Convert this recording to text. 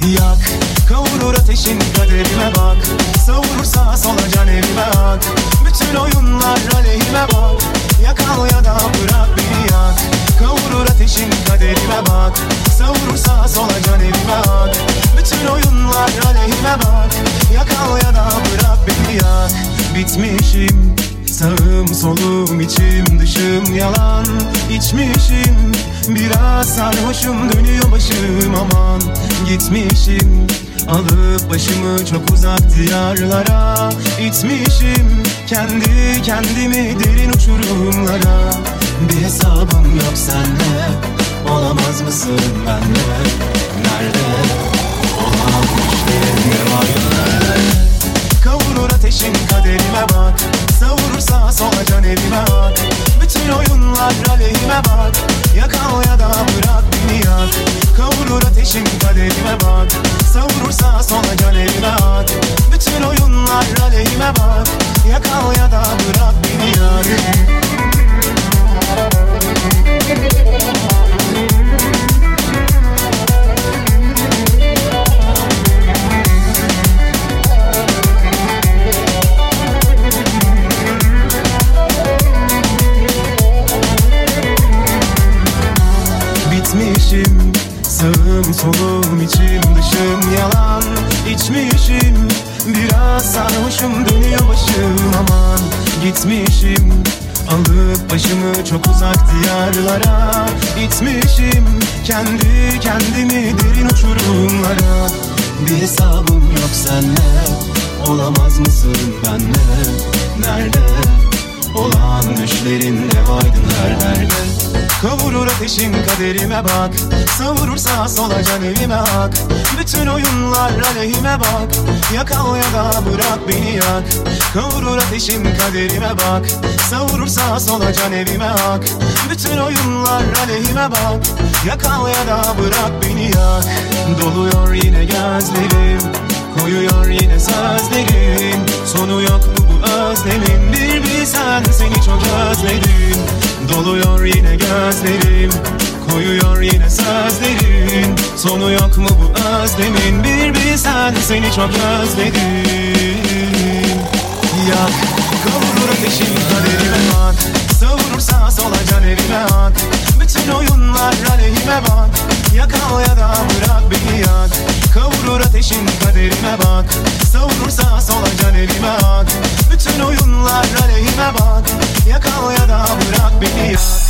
Yak, kavurur ateşin kaderime bak. Savurur sağa sola can evime ak. Bütün oyunlar aleyhime bak. Yak al ya da bırak beni yak. Kavurur ateşin kaderime bak. Savurur sağa sola can evime ak. Bütün oyunlar aleyhime bak. Yak al ya da bırak beni yak. Bitmişim, sağım solum içim dışım yalan. İçmişim, biraz sarhoşum dönüyor başım aman. Gitmişim, alıp başımı çok uzak diyarlara. İtmişim, kendi kendimi derin uçurumlara. Bir hesabım yok senle, olamaz mısın benle? Nerede? Olan işlerim var nerede? Kavurur ateşin kaderime bak. Savurur sağa sola can evime ak. Bütün oyunlar aleyhime bak. Yak al ya da bırak beni yak. Kavurur ateşin kaderime bak. Savurur sağa sola can evime ak. Bütün oyunlar aleyhime bak. Yak al ya da bırak beni yak. Bitmişim, sağım solum içim dışım yalan. İçmişim, biraz sarhoşum dönüyor başım aman. Gitmişim, alıp başımı çok uzak diyarlara. İtmişim, kendi kendimi derin uçurumlara. Bir hesabım yok senle, olamaz mısın benle? Nerede? Olan düşlerin ne vardı nerelerde? Kavurur ateşin kaderime bak. Savurur sağa sola can evime ak. Bütün oyunlar aleyhime bak. Yak al ya da bırak beni yak. Kavurur ateşin kaderime bak. Savurur sağa sola can evime ak. Bütün oyunlar aleyhime bak. Yak al ya da bırak beni yak. Doluyor yine gözlerim, koyuyor yine sözlerim. Sonu yok mu bu özlemin? Bir bilsen seni çok özledim. Doluyor yine gözlerim, koyuyor yine sözlerin. Sonu yok mu bu özlemin? Bir bilsen seni çok özledim. Yak, kavurur ateşin kaderime bak. Savurur sağa sola can evime ak. Bütün oyunlar aleyhime bak. Yak al ya da bırak beni yak. Kavurur ateşin kaderime bak. Savurur sağa sola can evime ak. Bütün oyunlar aleyhime bak. Yak al ya da bırak beni yak.